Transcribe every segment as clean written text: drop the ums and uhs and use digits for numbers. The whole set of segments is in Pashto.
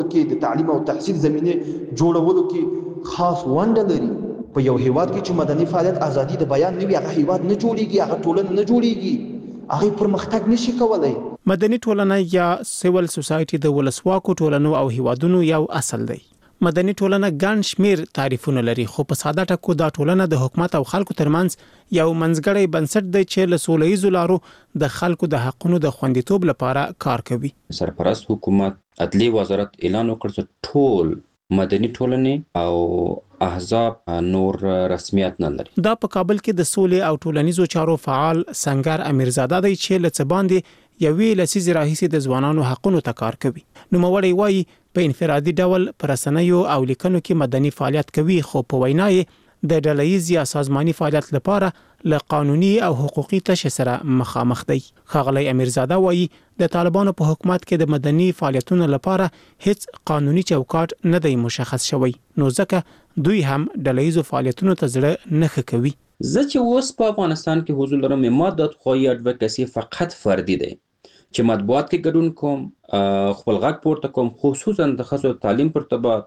کې د تعلیم او تحصیل زمینه جوړولو کې خاص ونډه لري. په یو هیواد کې چې مدني فعالیت ازادي د بیان نه وي، هغه هیواد نه جوړیږي، هغه ټولنه نه جوړیږي، هغه پرمختګ نشي کولای. مدني ټولنه یا سیول سوسایټي د ولسواکو ټولنو او هیوادونو یو اصل دی. مدني ټولنه ګڼ شمیر تعریفونه لري، خو په ساده ټکو دا ټولنه د حکومت او خلکو ترمنځ یو منځګړی بنسټ دی چې له سوله ییزو لارو د خلکو د حقونو د خوندیتوب لپاره کار کوي. سرپرست حکومت عدلیه وزارت اعلان وکړ چې ټول مدني ټولنې او احزاب نور رسمیت نه لري. دا په کابل کې د سولې او ټولنیزو چارو فعال سنگر امیرزاده دی چې له څه باندې یوې لسیزې راهیسې د ځوانانو حقونو ته کار کوي. نوموړی وایي په انفرادي ډول پر رسنیو او لیکنو کې مدني فعالیت کوي، خو په وینا یې د ډله‌ییز یا سازماني فعالیت لپاره له قانوني او حقوقي تشه سره مخامخ دی. ښاغلی امیرزاده وایي د طالبانو په حکومت کې د مدني فعالیتونو لپاره هیڅ قانوني چوکاټ نه دی مشخص شوی، نو ځکه دوی هم ډله‌ییزو فعالیتونو ته زړه نه ښه کوي. زه چې اوس په افغانستان کې حضور لرم، ما د خواهی اډوکاسي فقط فردي دی چې مطبوعات کې ګډون کوم، خپل غږ پورته کوم، خصوصا د ښځو تعلیم پر ارتباط،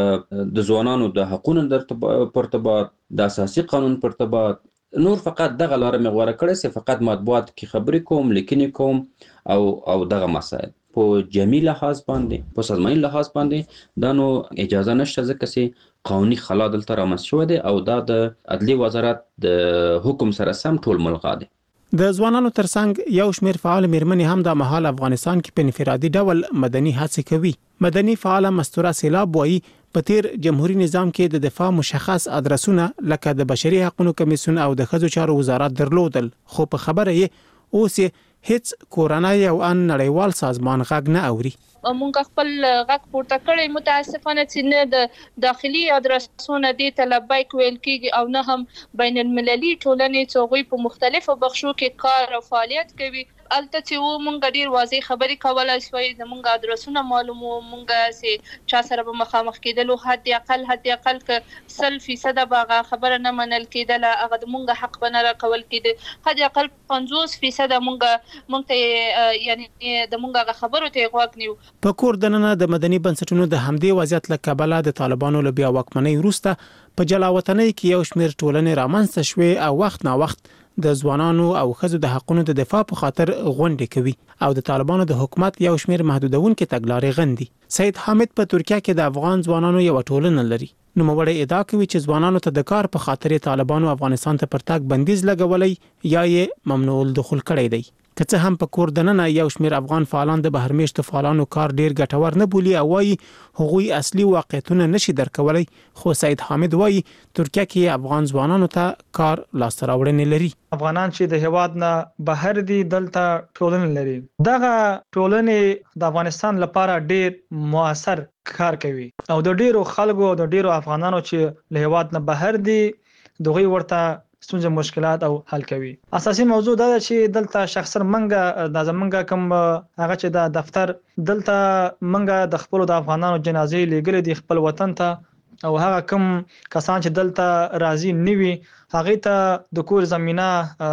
د ځوانانو د حقونو پر ارتباط، د اساسي قانون پر ارتباط. نور فقط دغه لاره مې غوره کړې چې فقط مطبوعات کې خبرې کوم، لیکنې کوم او دغه مسائل په جمعي لحاظ باندې، په سازماني لحاظ باندې دا نو اجازه نشته، ځکه چې قانوني خلا دلته رامنځته شوی دی او دا د عدلیه وزارت د حکم سره سم ټول ملغا دی. د ځوانانو ترڅنګ یو شمیر فعال میرمنې هم د مهال افغانستان کې په انفرادي ډول مدني هڅې کوي. مدني فعاله مستوره سیلاب وایي په تیر جمهوریت نظام کې د دفاع مشخص ادرسونه لکه د بشري حقوقو کمیسیون او د ښځو چارو وزارت درلودل، خو په خبره یې اوس هیڅ کورنۍ او ان نړیوال سازمان غږ نه اوري. مونږ خپل غږ پورته کړی، متاسفانه چې نه د داخلي ادرسونه دې ته لبیک ویل کېږي او نه هم بین المللي ټولنې چې هغوی په مختلفو بخشو کې کار او فعالیت کوي. الته چې مونږ ډیر واضح خبرې کولای شوي، زمونږ ادرسونه معلومو، مونږ چې چا سره به مخامخ کېدلو حد اقل که 100% به خبره نه منل کېدله، هغه د مونږ حق به نه راکول کېده. حد اقل 50% مونږ ته یعنی د مونږ هغه خبرو ته غوږ نیو. په کور دننه د مدني بنسټونو د همدې وضعیت له کبله د طالبانو له بیا واکمنۍ وروسته په جلاوطنۍ کې یو شمیر ټولنې رامنځته شوې او وخت نا وخت د ځوانانو او ښځو د حقونو د دفاع په خاطر غونډې کوي او د طالبانو د حکومت یو شمیر محدودونکو تګلارې غندي. سید حامد په ترکیه کې د افغان ځوانانو یو ټولنه لري. نوموړی ادعا کوي چې ځوانانو ته د کار په خاطر طالبانو افغانستان ته پرتګ بندیز لګولې یا یې ممنوع الدخول کړی دی. که څه هم په کور دننه یو شمیر افغان فعالان د بهرمیشتو فعالانو کار ډیر ګټور نه بولي او وايي هغوی اصلي واقعیتونه نشي درکولای، خو سید حامد وايي ترکیه کې افغان ځوانانو ته کار لاسته راوړنې لري. افغانان چې د هیواد نه بهر دي دلته ټولنې لري، دغه ټولنې د افغانستان لپاره ډیر موثر کار کوي او د ډیرو خلکو او د ډیرو افغانانو چې له هیواد نه بهر دي دغه ورته ستونزې مشکلات او حل کوي. اساسي موضوع دا چې دلته شخصا منګه د زمنګ کوم هغه چې د دفتر دلته منګه د خپل د افغانانو جنازې لګلې د خپل وطن ته او هغه کوم کسان چې دلته راضي نیوي هغه ته د کور زمينه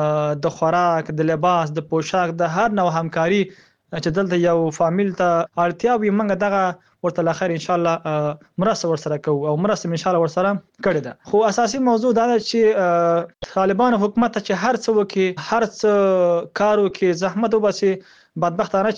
د خوراک د لباس د پوشاک د هر نوع همکاري چې دلته یو فامیل ته اړتیا وي منګه دغه ورته لخر ان شاء الله مرسته ورسره کوو او مرسته ان شاء الله ورسره کړی ده. خو اساسي موضوع دا ده چې طالبان حکومت چې هر څه وکي، هر څه کارو کې زحمت وباسي، بدبختانه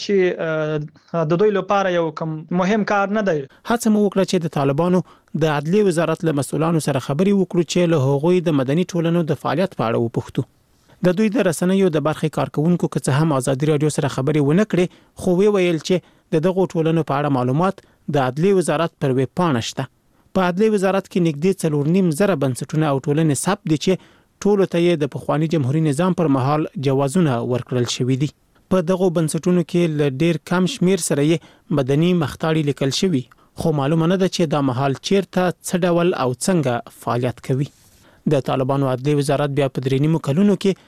چې د دوی لپاره یو کوم مهم کار نه دی. هڅه مو وکړه چې د طالبانو د عدلیه وزارت له مسؤلانو سره خبرې وکړو چې له هغوی د مدني ټولنو د فعالیت په اړه وپوښتو. د دوی د رسنیو د برخې کارکونکو که څه هم ازادي رادیو سره خبرې ونه کړې، خو ویل چې د دغو ټولنو په اړه معلومات د عدلیه وزارت پر ویب پاڼه شته. په عدلیه وزارت کې نږدې 4.5 بنسټونه او ټولنې ثبت دي چې ټولو ته یې د پخوانی جمهوریت نظام پر مهال جوازونه ورکړل شوي دي. په دغو بنسټونو کې ل ډیر کم شمیر سره یې مدني مختاړي لیکل شوي، خو معلومه نه ده چې دا مهال چیرته څه ډول او څنګه فعالیت کوي. د طالبانو عدلیه وزارت بیا په 3 کلونو کې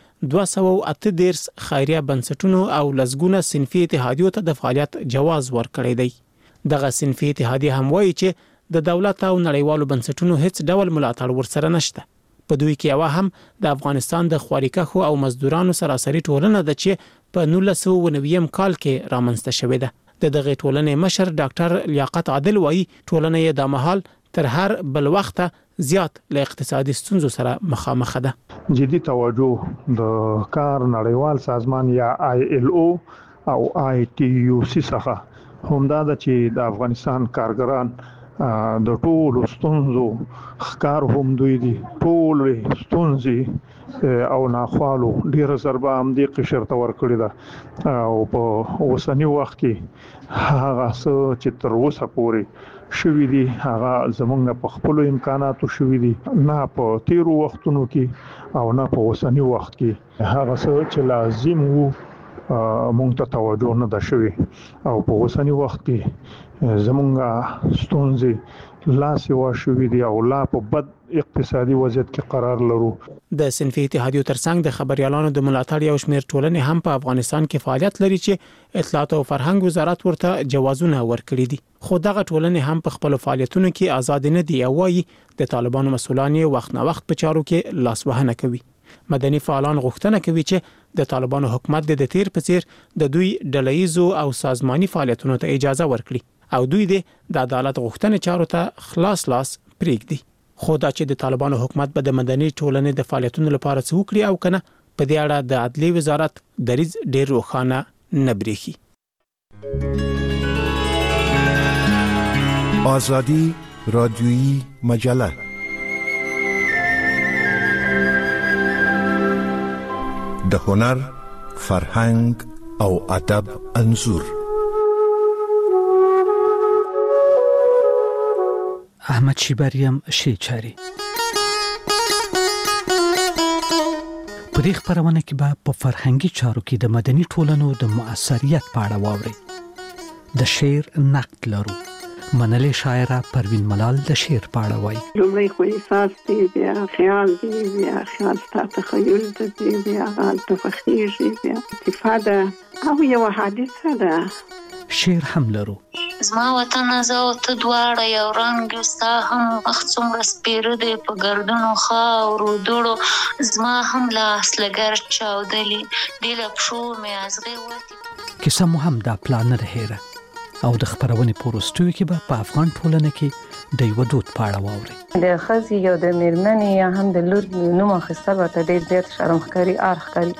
238 خیریه بنسټونو او لسګونه صنفي اتحادیو ته د فعالیت جواز ورکړی دی. دغه صنفي اتحادیه هم وایي چې د دولت او نړیوالو بنسټونو هیڅ ډول ملاتړ ورسره نشته. په دوی کې یو هم د افغانستان د خواریکښو او مزدورانو سراسري ټولنه ده چې په 1990 کال کې رامنځته شوې ده. د دغه ټولنې مشر ډاکټر لیاقت عادل وایي ټولنه یې د مهال تر هر بل وخت زیات له اقتصادي ستونزو سره مخامخ ده. جدي توجه د کار نړیوال سازمان یا ILO او ITUC څخه همدا د چې د افغانستان کارګران د ټولو ستونزو ښکار هم دوی دي ټولې ستونزې او ناخوالو ډیره ضربه هم دې قشر ته ورکړې ده او په اوسنی وخت کې هغه څه چې تر اوسه پورې شوي دي هغه زمونږ په خپل امکاناتو شوي دي نه په تیرو وختونو کې او نه په اوسنی وخت کې هغه څه چې لازم وو مونږ ته توجه نه ده شوي او په اوسنی وخت کې زمونږ ستونزې لاس واشوي دي او لا په بد اقتصادي وضعیت کې قرار لرو. د صنفي اتحادیو ترڅنګ د خبريالانو د ملاتړ یو شمېر ټولنې هم په افغانستان کې فعالیت لري چې اطلاعات او فرهنګ وزارت ورته جوازونه ورکړي دي. خو دغه ټولنې هم په خپل فعالیتونو کې آزاد نه دي او وايي د طالبانو مسؤلان وخت نه وخت په چارو کې لاس وهنه کوي. مدني فعالان غوښتنه کوي چې د طالبانو حکومت د تیر په څیر د دوی ډله‌ایزو او سازماني فعالیتونو ته اجازه ورکړي او دوی د عدالت غوښتنې چارو ته خلاص لاس پریږدي. خو دا چې د طالبانو حکومت به د مدني ټولنې د فعالیتونو لپاره څه وکړي او کنه په دې اړه د عدلي وزارت دریځ ډېر روښانه نه بریښي. آزادی رادیویی مجله د هنر، فرهنګ او ادب انځور. احمد شیبریم شیچاری په دې خبرونه کې به په فرهنګي چارو کې د مدني ټولنو د مؤثریت په اړه واوري. د شعر نقد لرو. منلې شاعره پروین ملال د شعر په اړه وایي. لومړی خو احساس دی، بیا خیال دی، بیا خیال ته تخیل دی، بیا تفخیص دی، بیا استفاده او یو حادثه ده. شعر هم لرو. زما وطن زه او ته دواړه یو رنګ یو، ستا هم مخ څومره سپېره دی په ګردونو خاورو دوړو، زما هم لاس له ګرد چاودلي دې له پښو مې ازغې وتې. کیسه مو هم دا پلان نه هېره او د خبرونې په وروستیو کې به په افغان ټولنه کې د یو دود په اړه واورئ. د ښځې یا د مېرمنې یا هم د لور نوم اخیستل ورته ډېر زیات شرم ښکاري، ار ښکاري.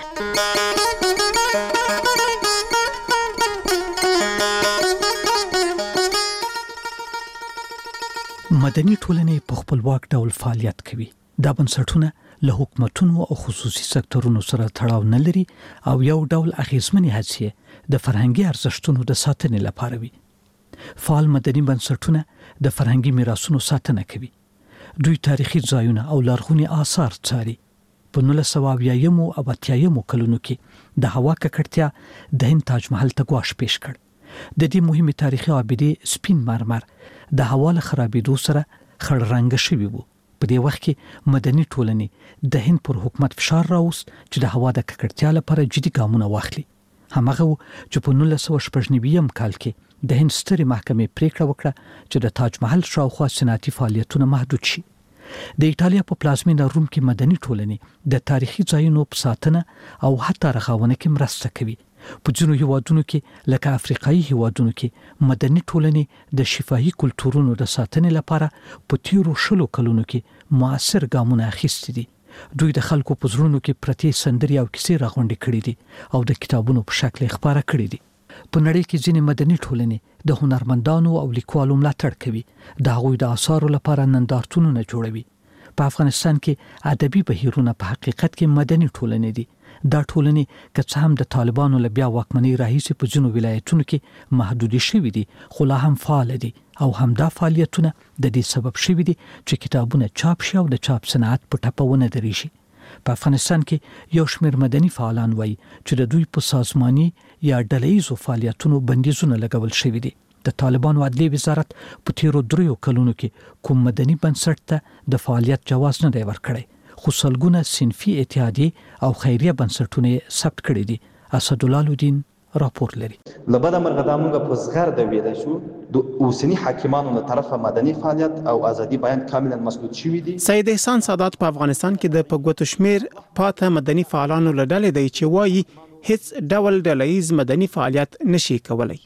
مدني ټولنې په خپلواک ډول فعالیت کوي. دا بنسټونه له حکومتونو او خصوصي سکتورونو سره تړاو نه لري او یو ډول اغیزمنې هڅې د فرهنګي ارزښتونو د ساتنې لپاره وي. فعال مدني بنسټونه د فرهنګي میراثونو ساتنه کوي. دوی تاریخي ځایونه او لرغوني آثار څاري. په 1980 او 80 کلونو کې د هوا ککړتیا د هند تاج محل ته ګواښ پیښ کړ. د دې مهمه تاریخي ابدي سپین مرمر د هوا له خرابېدو سره خړ رنګ شوی وو. په دې وخت کې مدني ټولنې د هند پر حکومت فشار راوست چې د هوا د ککړتیا لپاره جدي ګامونه واخلي. همغه چې په 1999 کال کې د هند سترې محکمې پریکړه وکړه چې د تاج محل شاوخوا صنعتي فعالیتونه محدود شي. د ایټالیا په پلازمینه روم کې مدني ټولنې د تاریخي ځایونو په ساتنه او حتی رغونه کې مرسته کوي. په ځینو هیوادونو کې لکه افریقایي هیوادونو کې مدني ټولنې د شفاهي کلتورونو د ساتنې لپاره په تیرو 20 کلونو کې مؤثر ګامونه اخیستي دي. دوی د خلکو په زړونو کې پرتې سندري او کیسې راغونډې کړې دي او د کتابونو په شکل خبره کړې دي. په نړۍ کې ځینې مدني ټولنې د هنرمندانو او لیکوالو ملاتړ کوي. د هغوی د آثارو لپاره نندارتونونه جوړوي. په افغانستان کې ادبي بهیرونه په حقیقت کې مدني ټولنې دي. دا ټولنې که څه هم د طالبانو له بیا واکمنۍ راهیسې په ځینو ولایتونو کې محدودې شوي دي، خو لا هم فعال دي او همدا فعالیتونه د دې سبب شوي دي چې کتابونه چاپ شي او د چاپ صنعت په ټپه ونه درېږي. په افغانستان کې یو شمېر مدني فعالان وایي چې د دوی په سازماني یا ډله‌ایزو فعالیتونو بندیزونه لګول شوي دي. د طالبانو عدلي وزارت په تیرو 3 کلونو کې کوم مدني بنسټ ته د فعالیت جواز نه دی ورکړی، خو سلګونه صنفي اتحادیې او خیریه بنسټونه ثبت کړي دي. اسدالله الدین راپور لري. لبدا مرغه موږ په صغر د ویل شو د اوسنی حاکمانو له طرفه مدني فعالیت او ازادي بیان کاملا مسدود شوی دي. سید احسان سادات په افغانستان کې د پګوتو شمیر پاته مدني فعالانو له ډلې دی چې وایي هیڅ ډول ډله‌ایز مدني فعالیت نشي کولای.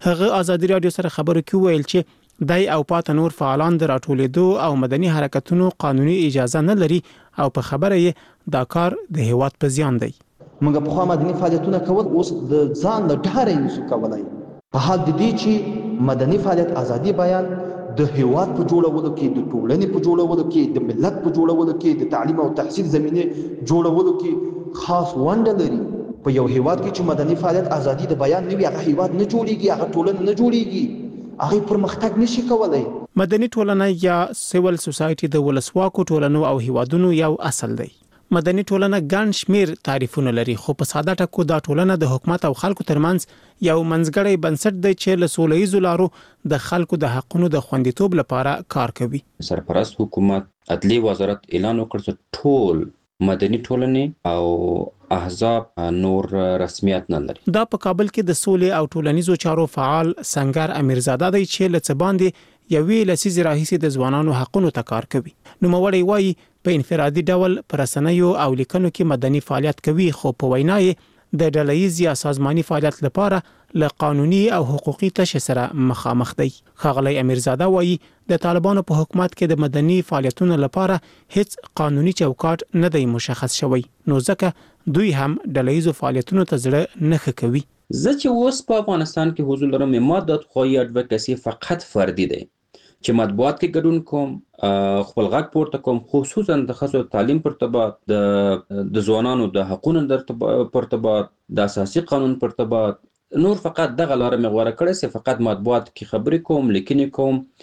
هغه ازادي رادیو سره خبرو کې ویل چې دای او پات نور فعالان د راټولېدو او مدني حرکتونو قانوني اجازه نه لري او په خبره یې دا کار د هیواد په زیان دی. موږ په خوا مدني فعالیتونه کول اوس د ځان له ډاره نشو کولای په حال د دې چې مدني فعالیت ازادي بیان د هیواد په جوړولو کې د ټولنې په جوړولو کې د ملت په جوړولو کې د تعلیم او تحصیل زمینه جوړولو کې خاص ونډه لري. په یو هیواد کې چې مدني فعالیت ازادي د بیان نه وي هغه هیواد نه جوړیږي هغه ټولنه نه جوړیږي هغه پرمختګ نشي کولای. مدني ټولنه یا سیول سوسایټي د ولسواکو ټولنو او هیوادونو یو اصل دی. مدني ټولنه ګڼ شمیر تعریفونه لري خو په ساده ټکو دا ټولنه د حکومت او خلکو ترمنځ یو منځګړی بنسټ دی چې له سوله‌ییزو لارو د خلکو د حقونو د خوندیتوب لپاره کار کوي. سرپرست حکومت عدلیه وزارت اعلان وکړ چې ټول مدني ټولنې او احزاب نور رسمیت نه لري. دا په کابل کې د سولې او ټولنیزو چارو فعال سنگر امیرزاده دی چې لڅ باندې یوې لسیزې راهیسې د ځوانانو حقونو ته کار کوي. نو موري وایي په انفرادي ډول پر رسنیو او لیکنو کې مدني فعالیت کوي خو په وینا یې د ډله‌ییز یا سازماني فعالیت لپاره له قانوني او حقوقي تشه سره مخامخ دی. ښاغلی امیرزاده وایي د طالبانو په حکومت کې د مدني فعالیتونو لپاره هیڅ قانوني چوکاټ نه دی مشخص شوی نو ځکه دوی هم ډله‌ییزو فعالیتونو ته زړه نه ښه کوي. زه چې اوس په افغانستان کې حضور لرم ما د خواهی اډوکاسي فقط فردي دی چې مطبوعات کې ګډون کوم خپل غږ پورته کوم خصوصا د ښځو تعلیم پر ارتباط د ځوانانو د حقوقو پر ارتباط د اساسي قانون پر ارتباط نور فقط دغه لاره مې غوره کړې چې فقط مطبوعات کې خبرې کوم لیکنې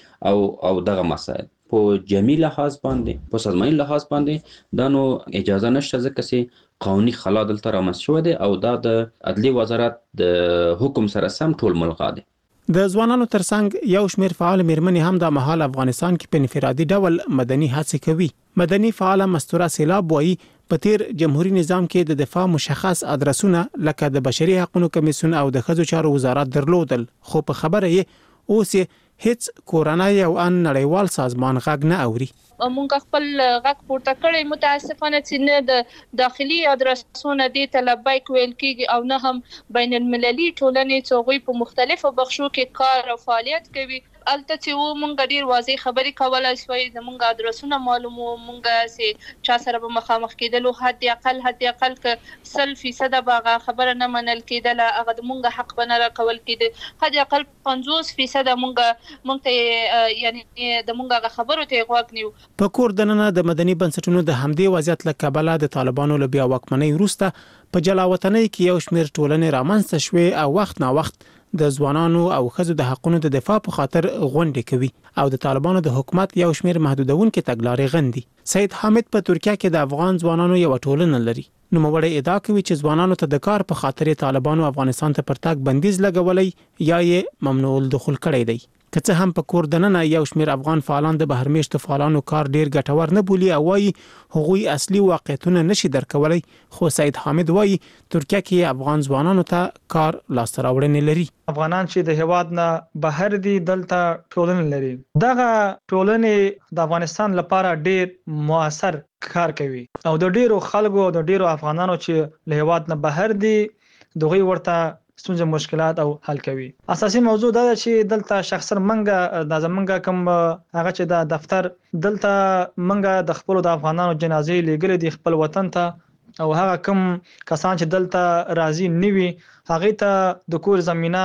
کوم او دغه مسائل په جمعي لحاظ باندې په سازماني لحاظ باندې دا نو اجازه نشته ځکه چې قانوني خلا دلته رامنځته شوی دی او دا د عدلیه وزارت د حکم سره سم ټول ملغا دی. د ځوانانو ترڅنګ یو شمیر فعال میرمنې هم د مهال افغانستان کې په انفرادي ډول مدني هڅې کوي. مدني فعال مستوره سیلاب وایي په تیر جمهوریت نظام کې د دفاع مشخص ادرسونه لکه د بشري حقوقو کمیسیون او د ښځو چارو وزارت درلودل خو په خبره یې اوس هیڅ کورنۍ او ان نړیوال سازمان غږ نه اوري. مونږ خپل غږ پورته کړی متاسفانه چې نه د داخلي ادرسونه دي طلبایک ویل کیږي او نه هم بین المللي ټولنې چې په مختلفو بخشو کې کار او فعالیت کوي. الته چې مونږ ډیر واضح خبرې کولای شوي زمونږ ادرسونه معلومو مونږ سي چا سره به مخامخ کېدلو حد اقل ک 100% باغه خبره نه منل کېدل هغه مونږ حق بنه را کول کېد حد اقل 50% مونږ ته یعنی د مونږه خبرو ته غوږ نیو. په کور دننه د مدني بنسټونو د همدې وضعیت له کبله د طالبانو له بیا واکمنۍ وروسته په جلاوطنۍ کې یو شمیر ټولنې رامنځته شوې او وخت نا وخت د ځوانانو او ښځو د حقوقو د دفاع په خاطر غونډې کوي او د طالبانو د حکومت یو شمیر محدودونکو تګلارې غندي. سید حامد په ترکیه کې د افغان ځوانانو یو ټولنه لري. نو موري ادعا کوي چې ځوانانو ته د کار په خاطر طالبانو افغانستان ته پرتګ بندیز لګولې یا یې ممنوع الدخول کړی دی. که څه هم په کور دننه یو شمیر افغان فعالان د بهرمېشتو فعالانو کار ډیر ګټور نه بولي او وايي هغوی اصلي واقعیتونه نشي درکولای خو سید حامد وايي ترکیه کې افغان ځوانانو ته کار لاسته راوړنې لري. افغانان چې د هیواد نه بهر دي دلته ټولنې لري دغه ټولنې د افغانستان لپاره ډیر موثر کار کوي او د ډیرو خلکو او د ډیرو افغانانو چې له هیواد نه بهر دي دغه ورته ستونزې مشکلات او حل کوي. اساسي موضوع دا چې دلته شخصا منګه د زمنګ کوم هغه چې د دفتر دلته منګه د خپل د افغانانو جنازې لګلې د خپل وطن ته او هغه کوم کسان چې دلته راضي نیوي هغه ته د کور زمينه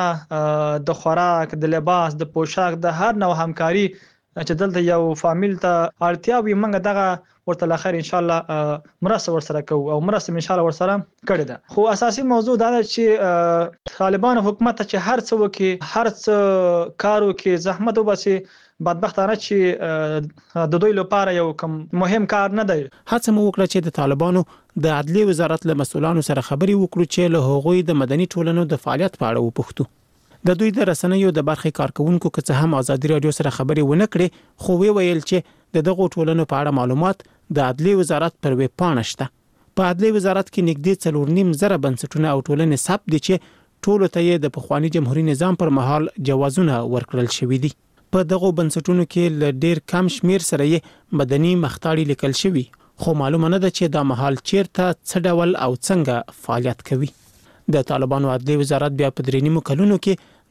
د خوراک د لباس د پوشاک د هر نوع همکاري چې دلته یو فامیل ته اړتیا وي منګه دغه ورته لخر ان شاء الله مرسته ورسره کوو او مرسته ان شاء الله ورسره کړی ده. خو اساسي موضوع دا ده چې طالبان حکومت چې هر څه وکي هر څه کارو کې زحمت وباسي بدبختانه چې د دوی لپاره یو کوم مهم کار نه دی. هڅه مو وکړه چې د طالبانو د عدلیه وزارت له مسؤلانو سره خبري وکړو چې له هغوی د مدني ټولنو د فعالیت په اړه وپوښتو. د دوی د رسنیو د برخې کارکونکو که څه هم ازادي رادیو سره خبري ونه کړې خو ویل چې د دغه ټولنو په اړه معلومات د عدلیه وزارت پر ویب پاڼه شته. په عدلیه وزارت کې نږدې 4.5 بنسټونه او ټولنې ثبت دي چې ټولو ته یې د پخوانی جمهوریت نظام پر مهال جوازونه ورکړل شوې دي. په دغه بنسټونو کې ل ډیر کم شمیر سره یې مدني مختاړي لیکل شوی خو معلومه نه ده چې دا مهال چیرته څه ډول او څنګه فعالیت کوي. د طالبانو عدلیه وزارت بیا په 3 کلونو کې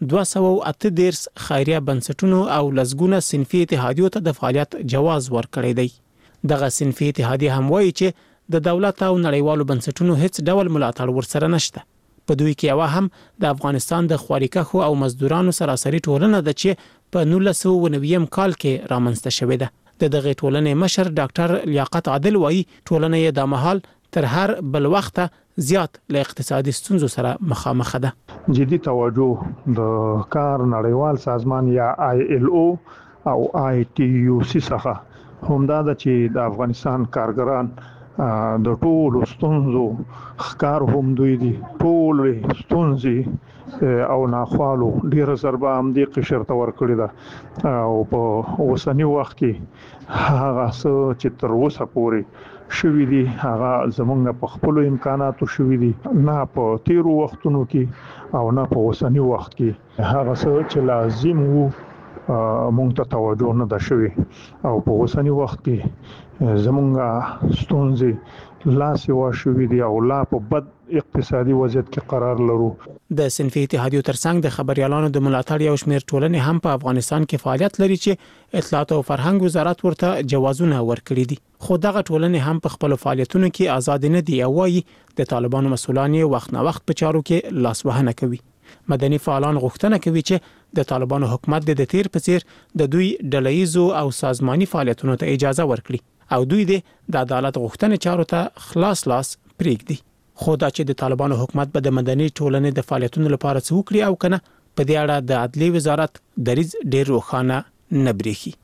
238 خیریه بنسټونو او لسګونه صنفي اتحادیو ته د فعالیت جواز ورکړی دی. دغه صنفي اتحادیه هم وایي چې د دولت او نړیوالو بنسټونو هیڅ ډول ملاتړ ورسره نشته. په دوی کې یو هم د افغانستان د خواریکښو او مزدورانو سراسري ټولنه ده چې په 1990 کال کې رامنځته شوې ده. د دغه ټولنې مشر ډاکټر لیاقت عادل وایي ټولنه یې د مهال تر هر بل وخت زیات له اقتصادي ستونزو سره مخامخ ده. جدي توجه د کار نړیوال سازمان یا ILO او ITUC څخه همدا ده چې د افغانستان کارګران د ټولو ستونزو ښکار هم دوی دي. ټولې ستونزې او ناخوالو ډیره ضربه هم دې قشر ته ورکړې ده او په اوسنی وخت کې هغه څه چې تر اوسه پورې شوي دي هغه زمونږ په خپل امکاناتو شوي دي، نه په تیرو وختونو کې او نه په اوسنی وخت کې هغه څه چې لازم وو مونږ ته توجه نه ده شوي او په اوسنی وخت کې زمونږ ستونزې لاس یې شوي دي او لا په بد اقتصادي وضعیت کې قرار لرو. د صنفي اتحادیو ترڅنګ د خبريالانو د ملاتړ یو شمېر ټولنې هم په افغانستان کې فعالیت لري چې اطلاعات او فرهنګ وزارت ورته جوازونه ورکړي دي. خو دغه ټولنې هم په خپل فعالیتونو کې آزاد نه دي او وايي د طالبانو مسؤلان وخت نه وخت په چارو کې لاس وهنه کوي. مدني فعالان غوښتنه کوي چې د طالبانو حکومت د تیر په څیر د دوی ډله‌ایزو او سازماني فعالیتونو ته اجازه ورکړي او دوی د عدالت غوښتنې چارو ته خلاص لاس پریږدي. خو دا چې د طالبانو حکومت به د مدني ټولنې د فعالیتونو لپاره څه وکړي او کنه په دې اړه د عدلي وزارت دریځ ډېر روښانه نه بریښي.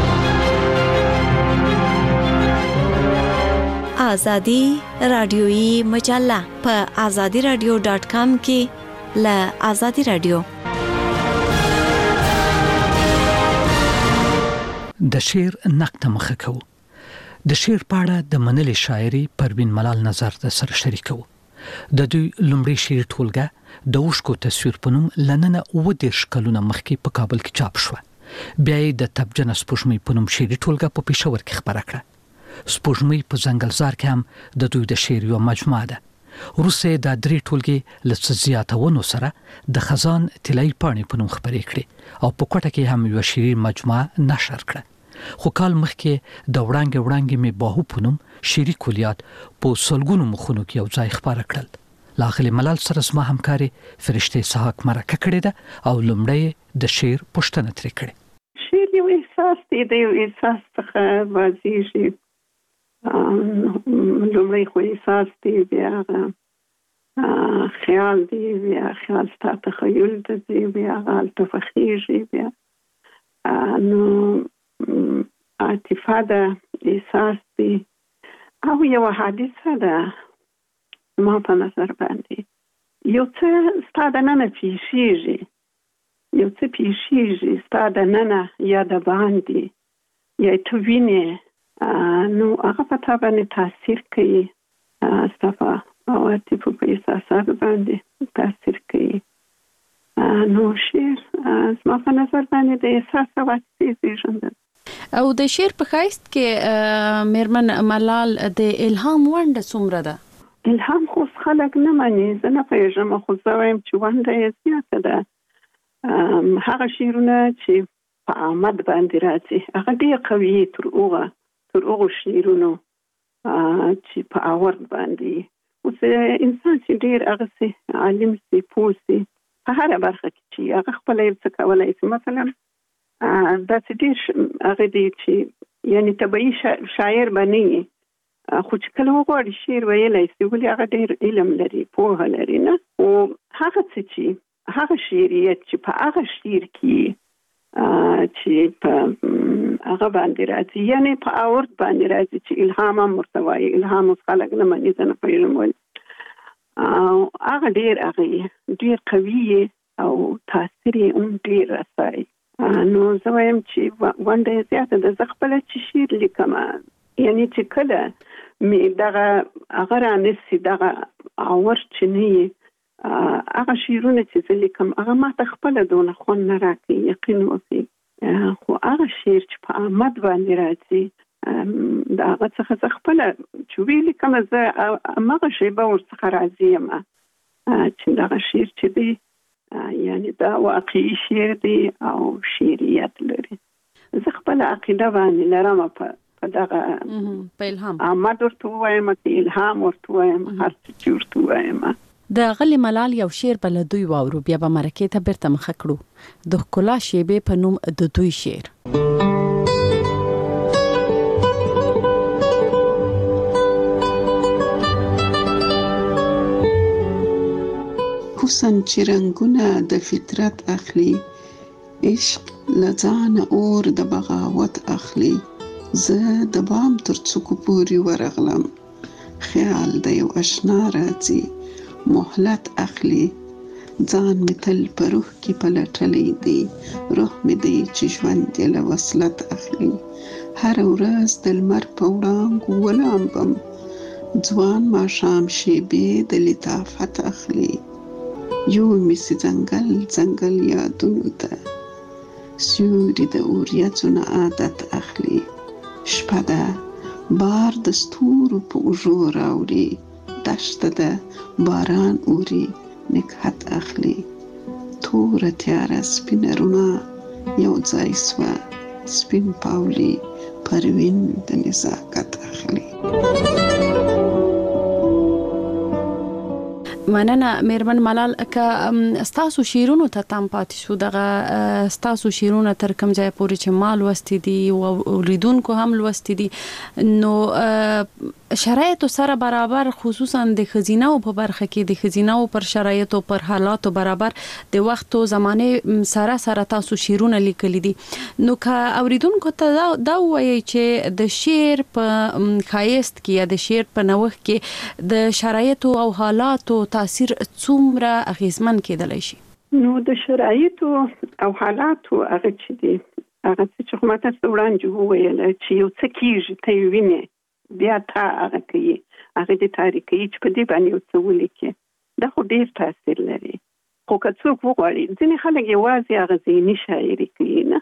آزادی رادیویی مجله په azadiradio.com کې له آزادی رادیو د شعر نقد مخه کوو. د شعر پاړه د منلي شاعري پروین ملال نظر د سره شریکو. د دوی لومړی شعر ټولګه د اوشکو تصویر پنوم لننه 20 کلونه مخکې په کابل کې چاپ شو. بیا د تبجن سپوږمۍ پنوم شعر ټولګه په پېښور کې خبره کړه. سپوږمۍ په ځنګلزار کې هم د دوی د شعر یو مجموعه ده. روسي د درې ټولګي لڅ زیاتونو سره د خزان طلای پاڼې پنوم خبرې کړې او په کوټه کې هم یو شعري مجموعه نشر کړه. خو کال مخکې د وړاندې می باهو پونم شعري کلیات په سلګونو مخونو کې یو ځای خبره کړل. لاغلی ملال سره زما همکاري فرشته اسحاق مرکه کړې ده او لومړی د شعر پوښتنه ترې کړې. شعر یو احساس دی، د یو احساس څخه واضحېږي. لومړی خو احساس دی، بیا خیال دی، بیا خیال ستا تخیل دی، بیا هلته فخیږي، بیا نو عاطفه ده، احساس دی او یو حادثه ده. ما په نظر باندې یو څه ستا د ننه پیښیږي، یو څه پیښیږي ستا د ننه یا د باندې یا ته وینې، نو هغه په تا باندې تاثیر کوي، ستا په عواطفو په احساساتو باندې تاثیر کوي. نو شعر زما په نظر باندې د احساس او عاطفې زېږنده. او د شعر په ښایست کې میرمن ملال د الهام ونډه څومره ده؟ الهام خو خلک نه مني، زه نه پوهېږم، خو زه وایم چې ونډه یې زیاته ده. هغه شعرونه چې په آمد باندې راځي هغه ډېر قوي تر هغو شعرونو چې په آورد باندې. اوس انسان چې ډېر هغسې عالم سي، پوه سي په هره برخه کې چې هغه خپله یو څه کولی سي. مثلا داسې ډېر هغه دی چې یعنی طبیعي شاعر به نه وي، خو چې کله وغواړي شعر ویلی سي، ولې هغه ډېر علم لري، پوهه لري، نه؟ خو هغه څه چې هغه شعریت چې په هغه شعر کې چې په هغه باندې راځي، یعنی په آورد باندې راځي چې الهام هم ورته وایي. الهام اوس خلک نه مني، زه نه پوهېږم ولې. هغه ډېر قوي او تاثیر یې هم ډېر رسوي. نو زه وایم چې ونډه یې زیاته ده. زه خپله چې شعر لیکم، یعنی چې کله مې دغه هغه رانیسي، دغه آورد چې نه وي، هغه شعرونه چې زه لیکم هغه ماته خپله دونه خوند نه راکوي، یقین وکړئ. خو هغه شعر چې په آمد باندې راځي د هغه څخه زه خپله چې ویې لیکم، زه هماغه شیبه ورڅخه راضي یم چې دغه شعر چې دی یعنی دا واقعي شعر دی او شعریت لري. زه خپل عقیده باندې لرم په دغه په الهام امد ورته وایم، الهام ورته وایم، هر څه ورته وایم. د غلي ملال یو شعر بل دوی واورو بیا به مرکه ته بیرته مخ کړو. د ښکلا شیبې په نوم د دوی شعر. حسن چې رنگونه د فطرت اخلي، عشق لځان اور د بغاوت اخلي. زه د بام تر څوکو پورې ورغلم، خیال د یو آشنا راځي، مهلت اخلي. ځان می تل په روح کې پلټلی دی، روح می دی چې ژوند یې له وصلت اخلي. هر ورځ د لمر په وړانګو ولامبم، ځوان ماښام شیبې د لطافت اخلي. یو می سي ځنګل یادونو ته، سیوري د اوریځو نه عادت اخلي. شپه ده بار د ستورو په اوږو راوړي، دشته ده باران اوري نکهت اخلي. توره تیاره سپینه رڼا یو ځای سوه، سپین پاولي پروین د نزاکت اخلي. مننه میرمن ملال. که ستاسو شیرونو ته تام پاتې شو، دغه ستاسو شیرونه تر کوم ځای پورې چې مال لوستي دي او لیدونکو هم لوستي دي، نو شرایطو سره برابر، خصوصا د خزینه او په برخه کې د خزینه او پر شرایطو پر حالاتو برابر د وخت او زمانه سره تاسو شیرونه لیکلي دي، نو که اوریدونکو ته دا وایي چې د شعر په ښایست کې یا د شعر په نوښت کې د شرایطو او حالاتو تاثیر څومره اغیزمن کېدلی شي؟ نو د شرایطو او حالاتو هغه چې دي، هغه چې خو ماته وړاندې وویل چې یو څه کېږي ته یې وینې، بیا تا هغه کوي، هغه دې تاریخي چې په دې باندې یو څه ولیکي، دا خو ډېر تاثیر لري. خو که څوک وغواړي، ځینې خلک یوازې هغه ذهني شاعري کوي، نه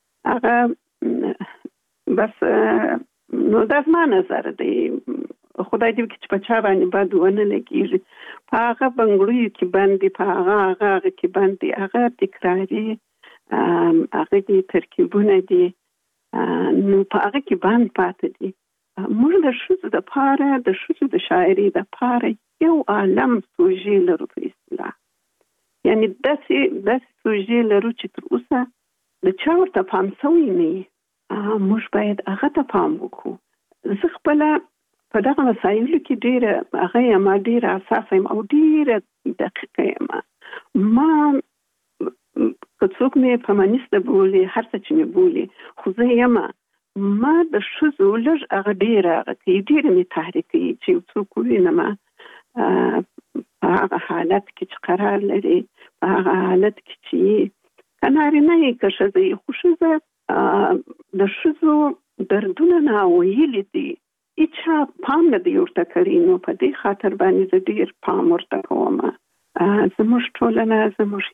هغه بس. نو دا زما نظر دی، خدای دې وکړي چې په چا باندې بد ونه لګېږي. په هغه بنګړیو کې باندې، په هغه کې باندې، هغه تکراري، هغه دې ترکیبونه دي، نو په هغه کې باندې پاتې دي. موږ د ښځو دپاره، د ښځو د شاعري دپاره یو عالم سوژې لرو په اصطلاح، یعنې داسې سوژې لرو چې تر اوسه د چا ورته پام سوی نه وي. موږ باید هغه ته پام وکړو. زه خپله په دغه مسایلو کې ډېره هغه یم، ډېره حساسه یم او ډېره دقیقه یم. ما که څوک مې فمینیسته بولي، هر څه چې مې بولي، خو زه یم ما د ښځو لږ هغه ډېره هغه کوي، ډېره مې تحریکوي چې یو څوک ووینم په هغه حالت کې چې قرار لري، په هغه حالت کې چې که نارینه یې که ښځه یې، خو ښځه د ښځو دردونه ناویلي دي، هیچا پام نه دی ورته کړی. نو په دې خاطر باندې زه ډېر پام ورته کوم. زموږ ټولنه، زموږ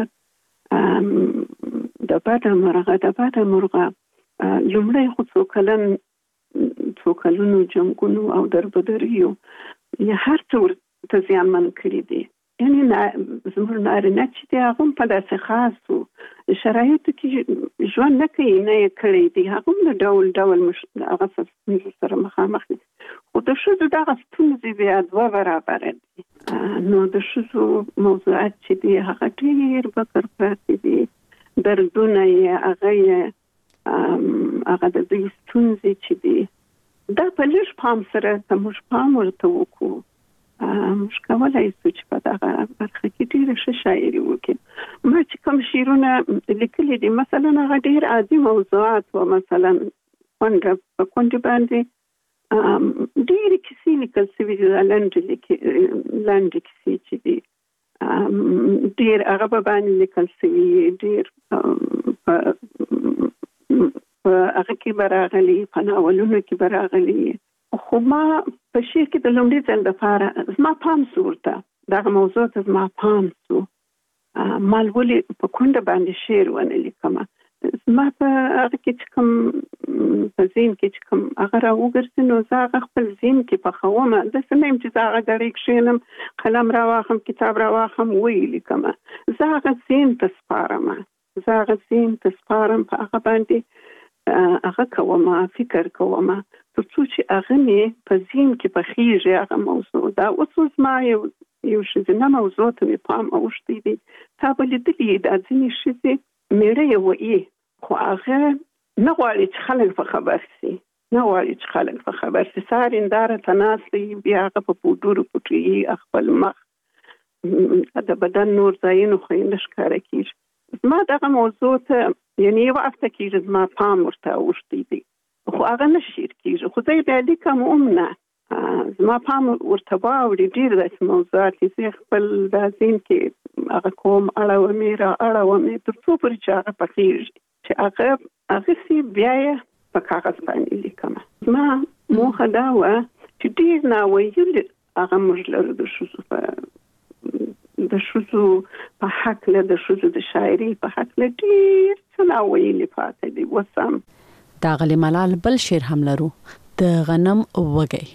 هېواد د بده مرغه لومړی خو څو کلونو جنګونو او دربدریو یا هر څه ورته زیانمن کړي دي. یعنې زموږ نارینه چې دی، هغه هم په داسې خاصو شرایطو کې ژوند نه کوي، نه یې کړی دی، هغه هم د ډول هغه ستونزو سره مخامخ دي. خو د ښځو دغه ستونزې بیا دوه برابره دي. نو د ښځو موضوعات چې دي، هغه ډېر بکر پاتې دي، دردونه یې، هغه د دوی ستونزې چې دي، دا په لږ پام سره که موږ پام ورته وکړو، موږ کولی شو چې په دغه برخه کې ډېره ښه شاعري وکړو. ما چې کوم شعرونه لیکلي دي، مثلا هغه ډېر عادي موضوعات و، مثلا په کونډې باندې ډېرې کیسې لیکل شوي دي، لنډې کیسې چې دي، ډېر هغه به باندې لیکل شوي، ډېر په هغه کې به راغلي، په ناولونو کې به راغلي. خو ما په شعر کې د لومړي ځل دپاره زما پام سو ورته، دغه موضوع ته زما پام سو. ما ولې په کونډه باندې شعر ونه لیکمه؟ زما په هغه کې چې کوم په زین کې چې کوم هغه راوګرځي نو زه هغه خپل زین کې پخوم د سمیم چې زه هغه ډېر کښینم قلم راواخم کتاب راواخم ویلي کوم زه هغه زین ته سپارم په هغه باندې هغه کوم فکر کوم ترڅو چې هغه مې په زین کې پخېږي هغه موضوع دا اوس ما یو ښځینه موضوع ته مې پام اوښتی دی تا به لیدلي دا ځینې ښځې میړه یې وایي خو هغه نه غواړي چې خلک په خبر سي سهار هنداره ته ناست دی بیا هغه په پوډرو پټوي خپل مخ د بدن نور ځایونو خو یې نه ښکاره کېږي زما دغه موضوع ته یعنې یوه هفته کېږي زما پام ورته اوښتی دی خو هغه نه شیر کېږي خو زه یې بیا لیکم هم نه زما پام ورته واوړي ډېر داسې موضوعات دي زه خپل دا ذهن کې هغه کوم اړومې تر څو پورې چې هغه پخېږي چې هغه سي بیا یې په کاغذ باندې لیکم زما موخه دا وه چې ډېر ناویل هغه موږ لرو د ښځو په هکله د ښځو د شاعري په هکله ډېر څه ناویلې پاتې دي اوس هم د غلې ملال بل شعر هم لرو د غنم وږی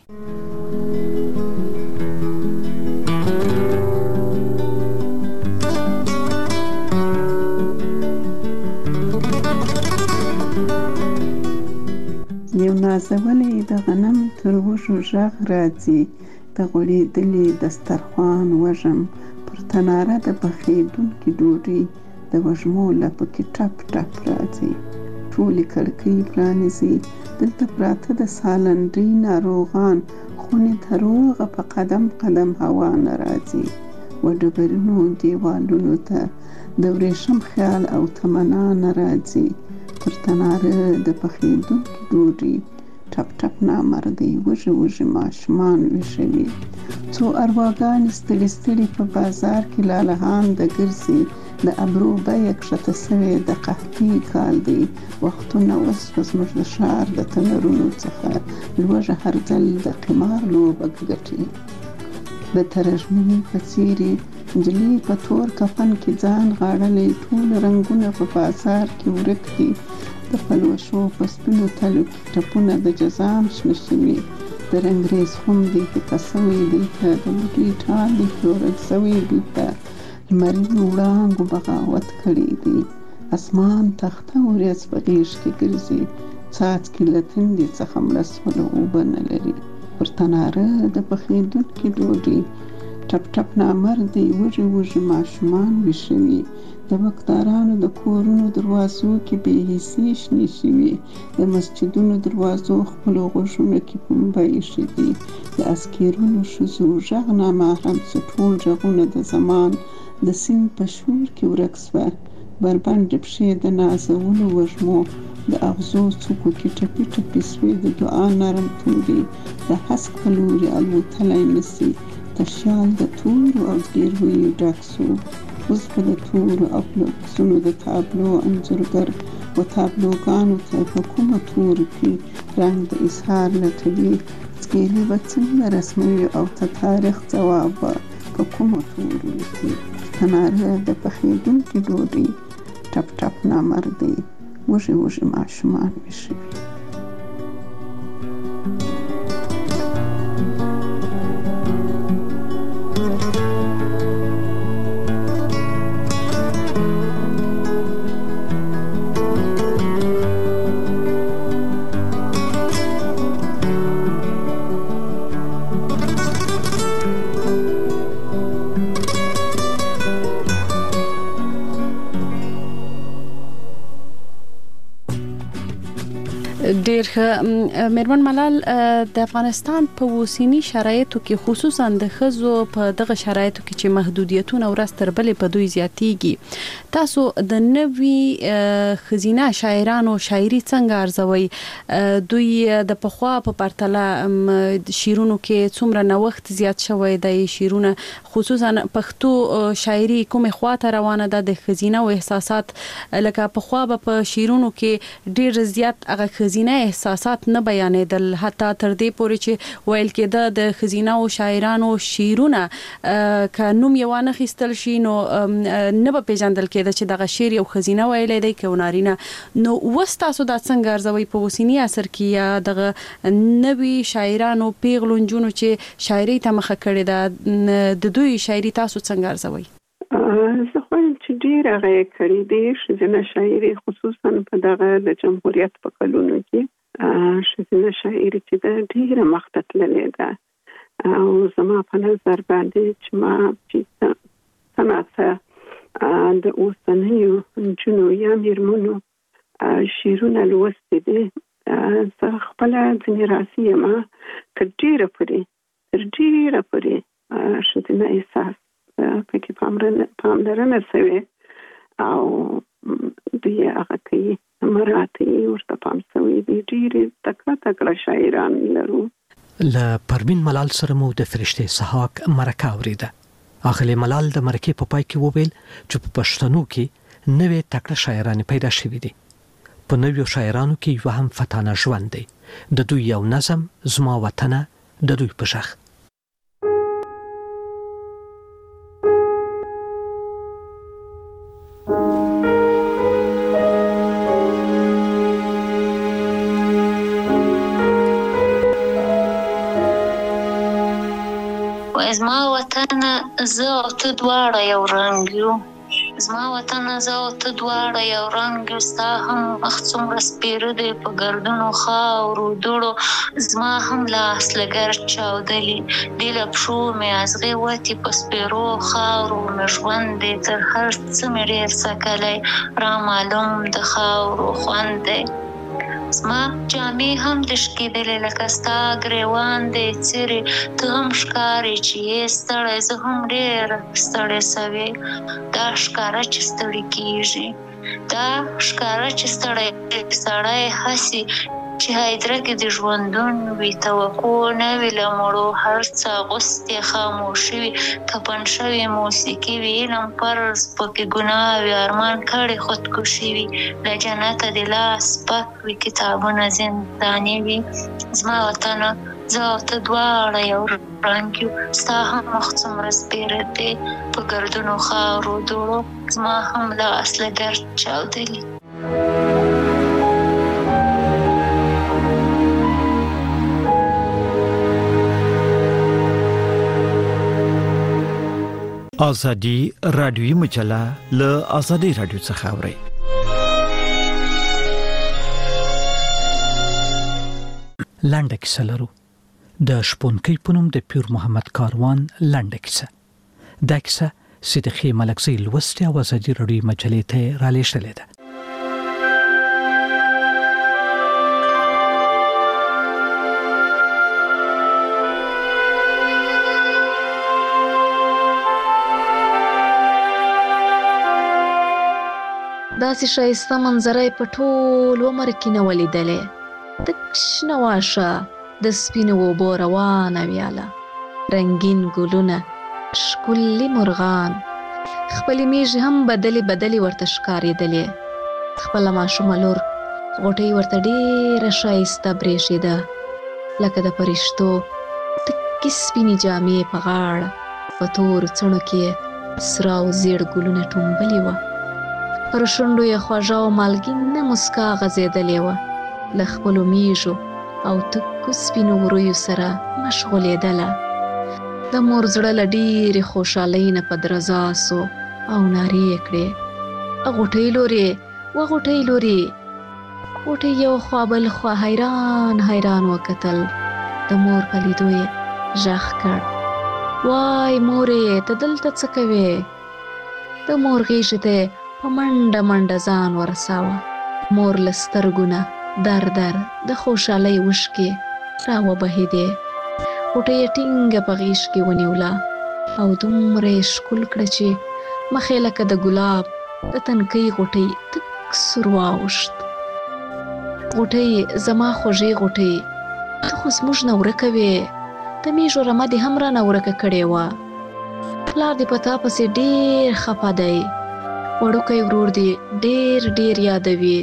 یو نازولې د غنم تر وږو غږ راځي د غوړېدلې دسترخوان وږم پر تناره د پخېدونکې ډوډۍ د وږمو لپو کې ټپ ټپ راځي ټولې کړکۍ پرانیزي دلته پراته د سالنډۍ ناروغان خونې ته روغه په قدم قدم هوا نه راځي و ډبرینو دیوالونو ته د ورېښم خیال او تمنا نه راځي پر تناره د پخېدونکې ډوډۍ ټپ ټپ نامردۍ وږي ماشومان ویښوي څو ارواګانې ستړي په بازار کې لالهانده ګرځي د ابرو بیه کښته سوې د قحطۍ کال دی وختونه اوس زموږ د ښار د تنرونو څخه لوږه هر ځل د قمار لوبه ګټي د ترژمنې په څېرې نجلۍ په تور کفن کې ځان غاړلی ټول رنګونه په بازار کې ورک دي د پلوشو په سپینو تلو کې ټپونه د جزام شنه شوي د رنګریز خم دی پیکه سوی دلته د بوټي ټال دی پلورل سوی دلته لمرینو وړانګو بغاوت کړی دی اسمان تخته ورځ په غیږ کې ګرځي څاڅکي له تندې څخه مړه سوله اوبه نه لري پر تناره د پخېدونکې ډوډۍ ټپ ټپ نامردۍ وږي ماشومان ویښوي د بکدارانو د کورونو دروازو کې بې حسۍ شنې شوي د مسجدونو دروازو خپلو غوږونو کې پنبه ایښي دي د اسکیرونو ښځو غږ نامحرم څه ټول غږونه د زمان د سیند په شور کې ورک سوه بربنډې پښې د نازولو وږمو د اغزو څوکو کې ټپي ټپي سوې د دعا نرم توري د هسک په لوري الوتلی نسي تشیال د تورو او ګیرویو ډک سو اوس به د تورو او بکسونو د تابلو انځورګر و تابلوګانو ته په کومه تورو کې رنګ د اظهار لټوي سکیلي به څنګه رسموي او ته تاریخ ځواب به په کومه تورو لیکي تناره د پخېدونکې ډوډۍ ټپ ټپ نامردۍ وږي ماشومان ویښوي ډېر میرمن ملال د افغانستان په اوسنی شرایطو کې خصوصا د ښځو په دغه شرایطو کې چې محدودیتونه ورځ تر بلې په دوی زیاتېږي تاسو د نوي ښځینه شاعرانو شاعري څنګه ارزوئ دوی د پخوا په پرتله شعرونو کې څومره نوښت زیات شوی دی شعرونه خصوصا پښتو شاعري کومه خواته روانه ده د ښځینه او احساسات لکه پخوا په شعرونو کې ډېر زیات هغه خزینه احساسات نه بیانېدل، حتی تر دې پورې چې ویل کېده د خزینه او شاعرانو شعرونه که نوم یې وانه خیستل شي نو نه به پیژندل کېده چې دغه شعر یو خزینه ویلی دی که نارینه. نو اوس تاسو دا څنګه ارزوئ په اوسني عصر کې یا دغه نوي شاعرانو پیغلو نجونو چې شاعري ته مخه کړې ده د دوی شاعري تاسو څنګه ارزوئ؟ زه خوایم چې ډېر هغه یې کړي دي ښځینه شاعري خصوصا په دغه د جمهوریت په کلونو کې ښځینه شاعري چې ده ډېره مخته تللې ده او زما په نظر باندې چې ما چې څه ناڅه د اوسنیو نجونو یا میرمنو شعرونه لوستي دي زه خپله ځینې راسي یم تر ډېره پورې ښځینه احساس پکې پاملرنه شوې او دوی هغه کوي مراعات یې ورته پام شوی دی. ډېرې تکړه شاعران لرو. له پروین ملال سره مو د فرشته سحاق مرکه اوریده. اغلې ملال د مرکې په پای کې وویل چې په پښتنو کې نوې تکړه شاعران پیدا شوي دي. په نویو شاعرانو کې یو هم فتانه ژوند دی، د دوی یو نظم زما وطنه د دوی په شخ. زما وطن زه او ته دواړه یو رنګ یو، زما وطن زه او ته دواړه یو رنګ یو، ستا هم مخ څومره سپېره دی په ګردونو خاورو دوړو، زما هم لاس لګر چاودلي دې له پښو مې ازغې وتې په سپېرو خاورو مې ژوند دی تر هر څه مې ډېر څکلی رامعلوم د خاورو خوند دی. زما جامې هم د شکېدلې لکه ستا ګریوان دی څیرې ته هم ښکارې چې یې ستړی زه هم ډېر ستړی سوې. دا ښکاره چې ستړی کېږي، دا ښکاره چې سړی هسې چې هایدره کې د ژوندون وي توقع نه وي له مړو هر څه اغوستې خاموشي وي کفن شوې موسیقي وي علم فرض پکې ګناه وي ارمان کړی خودکشي وي له جنته د لاس پاک وي کتابونه زنداني وي. زما وطنه زه او ته دواړه یو رنګ یو، ستا هم مخ څومره سپېره دی په ګردونو خاورو دوړو، زما هم لاس لګر چاودلي. آزادی رادیویی مجله له آزادی رادیو څخه اوري. لنډه کیسه لرو د شپونکي پونم د پیر محمد کاروان لنډه کیسه. دا کیسه صدیقی ملکزی لوستي او آزادی رادیویی مجلې ته را لېږلې ده. داسې ښایسته منظره یې په ټول عمر کې نه ولیدلې. تک شنه واښه د سپینو اوبو روانه ویاله، رنګین ګلونه، ښکلي مرغان، خپلې میږې هم بدلې ورته ښکارېدلې. خپله ماشومه لور غوټۍ ورته ډېره ښایسته برېښېده لکه د فرشتو. تکې سپینې جامې په غاړه، په تورو څڼو کې سره او زیړ ګلونه ټومبلې وه. پر شونډو یې خوږه او مالګینه مسکا غځېدلې وه. له خپلو میږو او تکو سپینو ورویو سره مشغولېدله. د مور زړه له ډېرې خوشحالۍ نه په درزا سو او نارې یې کړې: غوټۍ لورې، وغوټۍ لورې. غوټۍ یو خوا بل خوا حیران وکتل. د مور په لیدو یې غږ کړ: وای مورې، ته دلته څه کوې؟ د مور غېږې ته په منډه ځان ورساوه. مور له سترګو نه در د خوشحالۍ اوښکې راوبهېدې. غوټۍ یې ټینګه په غېږ کې ونیوله او دومره یې ښکل کړه چې مخ یې لکه د ګلاب د تنکۍ غوټۍ تک سور واوښت. غوټۍ: زما خوږې غوټۍ، ته خو زموږ نه ورکه وې، د میږو رمه دې هم رانه ورکه کړې وه. پلار دې په تا پسې ډېر خفه دی، وړوکی ورور دې ډېر یادوي.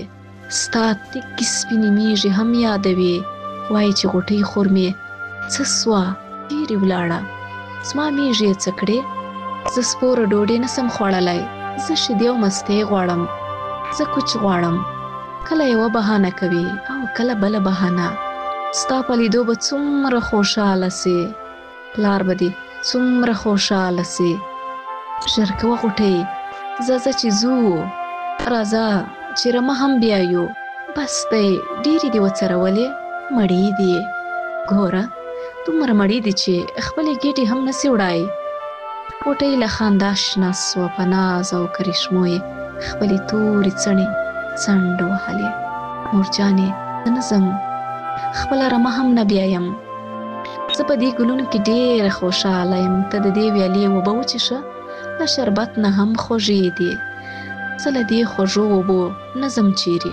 ستا تک سپینې میږي هم یادوي، وایي چې غوټۍ خور مې څه سوه چیرې ولاړه. زما میږي څه کړې؟ زه سپوره ډوډۍ نسم خوړلی، زه شیدې او مستې غواړم، زه کوچ غواړم. کله یوه بهانه کوي او کله بله بهانه. ستا په لیدو به څومره خوشحاله سي، پلار به دې څومره خوشحاله سي. ژر کوه غوټۍ، ځه چې ځو، راځه چې رمه هم بیایو. بس دی، ډېرې دې وڅرولې، مړې دي. ګوره دومره مړې دي چې خپلې ګېټې هم نسي وړای. غوټۍ له خندا شنه سوه، په ناز او کرشمو یې خپلې تورې څڼې څنډ وهلې. مورجانې زه نه ځم، خپله رمه هم نه بیایم. زه په دې ګلونو کې ډېره خوشحاله یم. ته د دې ویالې اوبه وڅښه، له شربت نه هم خوږې دي. زه له دې خوږو اوبو نه ځم چیرې.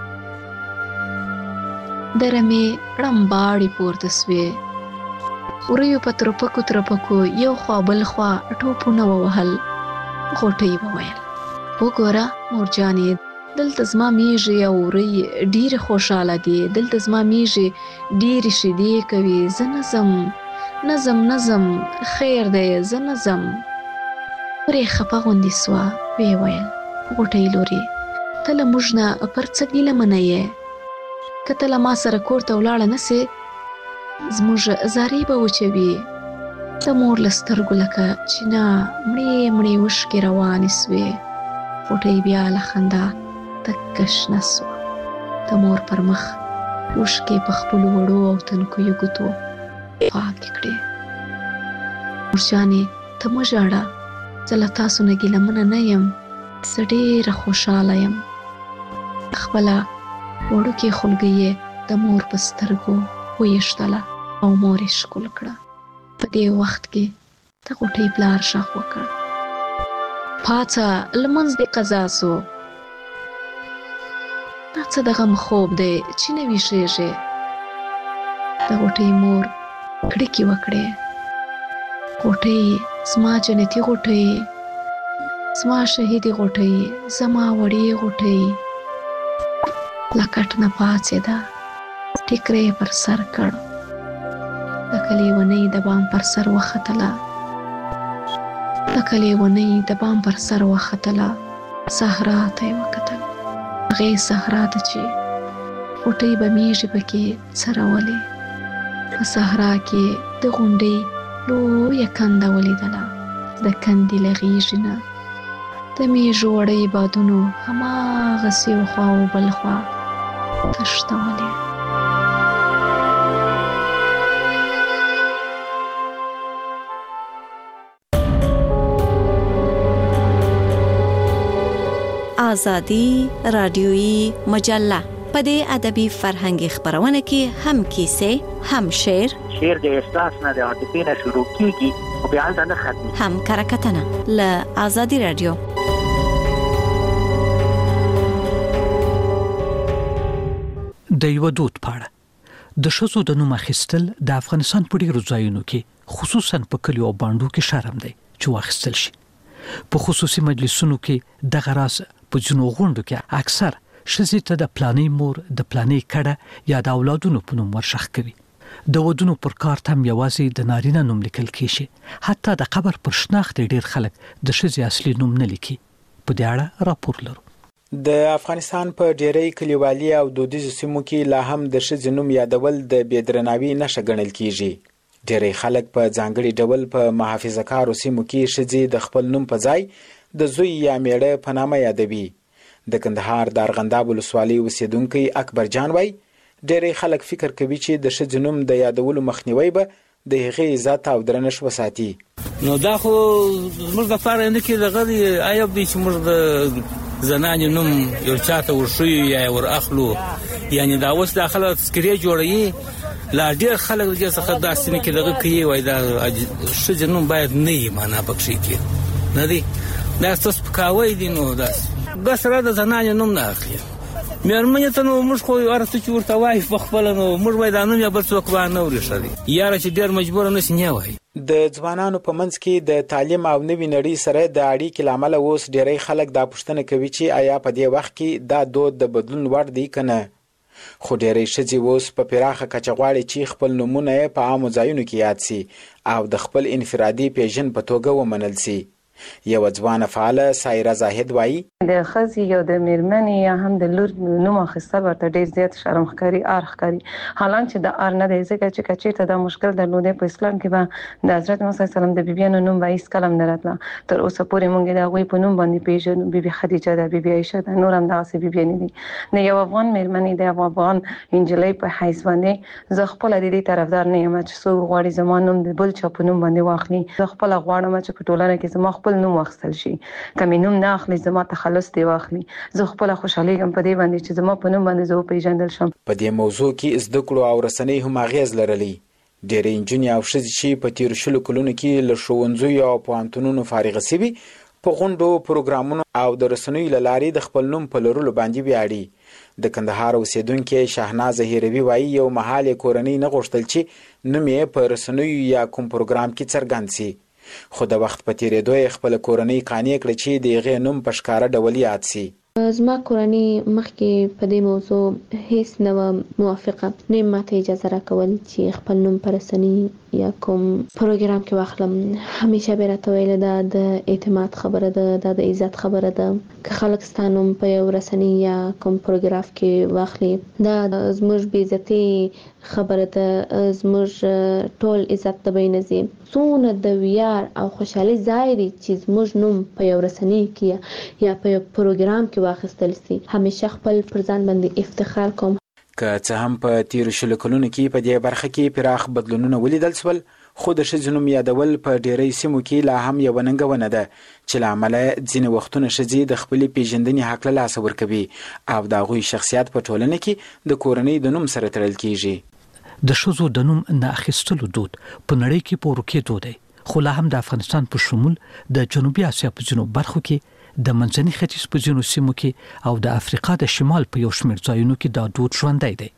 د رمې ړمباړې پورته سوې، وریو په ترپکو ترپکو یو خوا بل خوا ټوپونه ووهل. غوټۍ وویل وګوره مورجانې، دلته زما میږي او وری ډېرې خوشحاله دي، دلته زما میږي ډېرې شیدې کوي. زه نه ځم، خیر دی زه نه ځم. ورې خفه غوندې سوه، ویې ویل غوټۍ لورې، ته له موږ نه پر څه ګیله منه یې؟ که ته له ما سره کور ته ولاړه نه سې، زموږ زارې به وچوي. د مور له سترګو لکه چینه مړې اوښکې روانې سوې. غوټۍ بیا له خندا تکه شنه سوه. د مور پر مخ اوښکې په خپلو وړو او تنکیو ګوتو پاکې کړې. مورجانې ته مه ژاړه، زه له تاسو نه ګیلمنه نه یم، زه ډېره خوشحاله یم. خپله وړوکې خولګۍ یې د مور په سترګو ویشتله او مور یې ښکل کړه. په دې وخت کې د غوټۍ پلار غږ وکړ، پاڅه لمونځ دې قضا سو. دا څه د غم خوب دی چې نه ویښېږې؟ د غوټۍ مور کړکې وکړې. غوټۍ زما جنتي غوټۍ، زما شهیدي غوټۍ، زما وړې غوټۍ. له کټ نه پاڅېده، ټیکری یې پر سر کړ. د کلیونۍ د بام پر سر وختله، صحرا ته یې وکتل. هغې صحرا ته چې غوټۍ به میږي پکې څرولې. په صحرا کې د غونډۍ لویه کنده ولیدله. د کندې له غیږې نه د میږو وړۍ بادونو هماغسې یو خوا او بل خوا تښتولې. آزادی رادیویی مجله په دې ادبي فرهنګي خبرونه کې هم کیسې، هم شعر د احساس نه د عاطفې نه شروع کیږي او بیا هلته نه ختمي، هم کرکټنه له آزادی رادیو. د یو دود پاړه د ښځو د نوم اخیستل د افغانستان په ډیرو ځایونو کې خصوصا په کلیو او باندو کې شرم دی چې واخیستل شي. په خصوصي مجلسونو کې د غراس په جنو غونډو کې اکثر ښځې ته د پلانې مور، د پلانې کډه یا د اولادونو په نوم ورشخ کوي. د ودونو پر کارت هم یوازې د نارینه نوم لیکل کیږي. حتی د قبر پر شناخت ډیر خلک د ښځې اصلي نوم نه لیکي. په دې اړه راپور لرو. د افغانستان په ډیری کلیوالي او دودیزو سیمو کې لا هم د ښځې نوم یادول د بېدرناوي نښه ګڼل کیږي. ډیری خلک په ځانګړي ډول په محافظه‌کارو سیمو کې ښځې د خپل نوم په ځای د زوی یا میړه په نامه یادوي. د کندهار د ارغنداب ولسوالۍ اوسیدونکی اکبر جان وای ډیری خلک فکر کوي چې د ښځې نوم د یادولو مخنیوي به د هغې عزت او درنښت وساتي. نو دا خو زموږ د پاره نه کې دغه عیب دی چې موږ د زنانې نوم یو چاته ورښیو یا ور اخلو. یعنی دا اوس داخله تذکرې جوړوي، لا ډیر خلک دغه څخه داسې نه کې دغه کوي وای دا ښځې نوم باید نه یې معنا پکې کې نه دی. دا تاسو پکاوي دي نو دا بس را د زنانې نوم نه اخلي. مېرمنې ته نو موږ خو ورته چې ورته وایي په خپله نو موږ وایي دا نوم یا بل څوک به نه ورېښه دی یاره چې ډېر مجبوره نه سي نه وایي. د ځوانانو په منځ کې د تعلیم او نوي نړۍ سره د اړیکې له امله اوس ډېری خلک دا پوښتنه کوي چې آیا په دې وخت کې دا دود د بدلون وړ دی که نه. خو ډېری ښځې اوس په پراخه کچه غواړي چې خپل نومونه یې په عامو ځایونو کې یاد سي او د خپل انفرادي پیژند په توګه ومنل سي. یو ځوانه فعاله سایره زاهد وایي د ښځې یا د میرمنې یا هم د لور نوم اخیستل ورته ډېر زیات شرم ښکاري، ار ښکاري، حالانکه د ار نه دی، ځکه چې که چېرته دا مشکل درلودی په اسلام کې به د حضرت محمد صلی الله علیه وسلم د بیبیانو نوم به هېڅکله هم نه راتله. تر اوسه پورې موږ د هغوی په نوم باندې پېژنو، بیبي خدیجه ده، بیبي عایشه ده، نور هم دغسې بیبیانې دي. د یو افغان میرمنې د یو افغان نجلۍ په حیث باندې زه خپله د دې طرفدار نه یم چې څوک غواړي زما نوم د بل چا په نوم باندې واخلي. زه خپله غواړم چې په ټولنه کې زما خپل نوم واخیستل شي، که مې نوم نه اخلي زما تخلص دی واخلي. زه خپله خوشحالیږم په دې باندې چې زما په نوم باندې زه وپېژندل شم. په دې موضوع کې زده کړو او رسنۍ هم اغېز لرلی. ډېرې نجونې او ښځې چې په تېرو 20 کلونو کې له ښوونځیو او پوهنتونونو فارغه سوي په غونډو، پروګرامونو او د رسنیو له لارې د خپل نوم په لرلو باندې ویاړي. د کندهار اوسېدونکې شهنازه هیروي وایي یو مهال یې کورنۍ نه غوښتل چې نوم یې په رسنیو یا کوم پروګرام کې څرګند سي، خو د وخت په تېرېدو یې خپله کورنۍ قانع کړه چې د هغې نوم په ښکاره ډول یاد سي. زما کورنۍ مخکې په دې موضوع هیڅ نه وه موافقه، نه یې ماته اجازه راکول چې خپل نوم په رسنۍ یا کوم پروګرام کې واخلم. همیشه به راته ویله دا د اعتماد خبره ده، دا د عزت خبره ده. که خلک ستا نوم په یو رسنۍ یا کوم پروګرام کې واخلي دا زموږ بې عزتي خبره ده، زموږ ټول عزت ته به یې نه ځي. څومره د ویاړ او خوشحالي ځای دی چې زموږ نوم په یو رسنۍ کې یا په یو پروګرام کې واخیستل سي. همیشه خپل پر ځان باندې افتخار کوم. که څه هم په تیرو 20 کلونو کې په دې برخه کې پراخ بدلونونه ولیدل شول، خو د ښځو نوم یادول په ډېری سیمو کې لا هم یوه ننګونه ده چې له امله ځینې وختونه ښځې د خپلې پیژندنې حق له لاسه ورکوي او د هغوی شخصیت په ټولنه کې د کورنۍ د نوم سره تړل کیږي. د ښځو د نوم نه اخیستلو دود په نړۍ کې په ورکېدو دی، خو لا هم د افغانستان په شمول د جنوبي اسیا په ځینو برخو کې، د منځني ختیځ په ځینو سیمو کې او د افریقا د شمال په یو شمېر ځایونو کې دا دود ژوندی دی.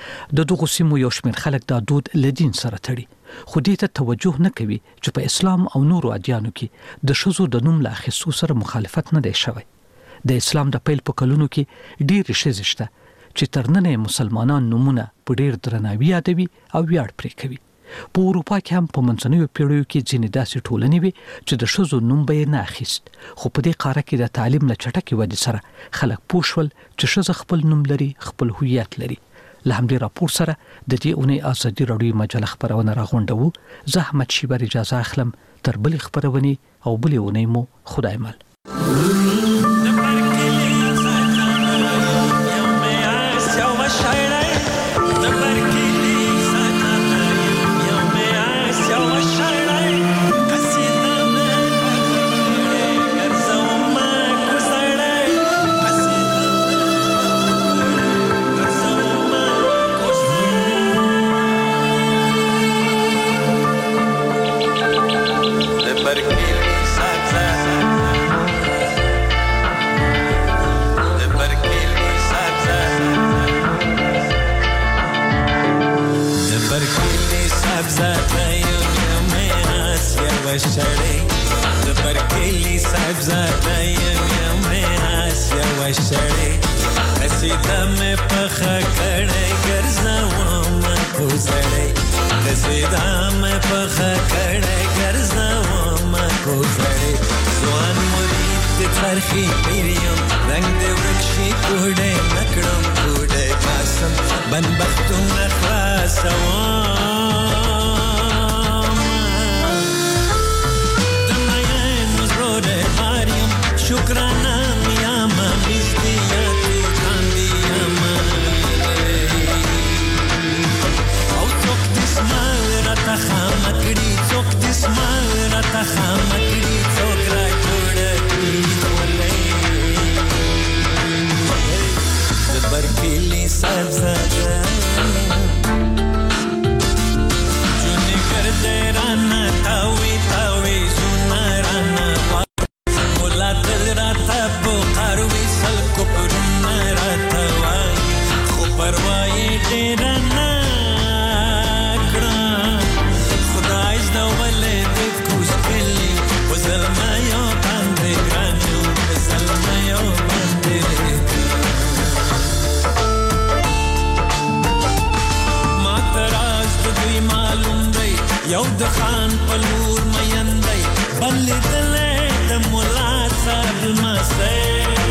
د دغو سیمو یو شمېر خلک دا دود له دین سره تړي، خو دې ته توجه نه کوي چې په اسلام او نورو ادیانو کې د ښځو د نوم له اخیستو سره مخالفت نه دی شوی. د اسلام د پیل په کلونو کې ډېرې ښځې شته چې تر ننه مسلمانان نومونه په ډېر درناوي یادوي او ویاړ پرې کوي. په اروپا کې هم په منځنیو پیړیو کې ځینې داسې ټولنې وې چې د ښځو نوم به یې نه اخیست، خو په دې قاره کې د تعلیم له چټکې ودې سره خلک پوه شول چې ښځه خپل نوم لري، خپل هویت لري. له همدې راپور سره د دې اونۍ ازادي راډیو مجله خپرونه راغونډوو. زه احمد شیبر اجازه اخلم، تر بلې خپرونې او بلې اونۍ مو خدای مل. پروايي ډېر نه کړه خدای زده ولې دې کوز کړي وزلما یو باندې ګرانو وزلما یو باندې ما تراز دوی معلوم دی یو د خان په لور مین دی بل دلې د مولا صاحب مسه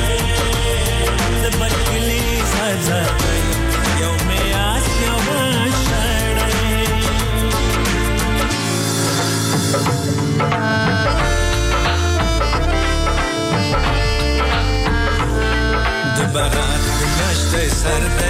د بکلی سزا دی یو مې آس یو شړې د بارات نشته سر د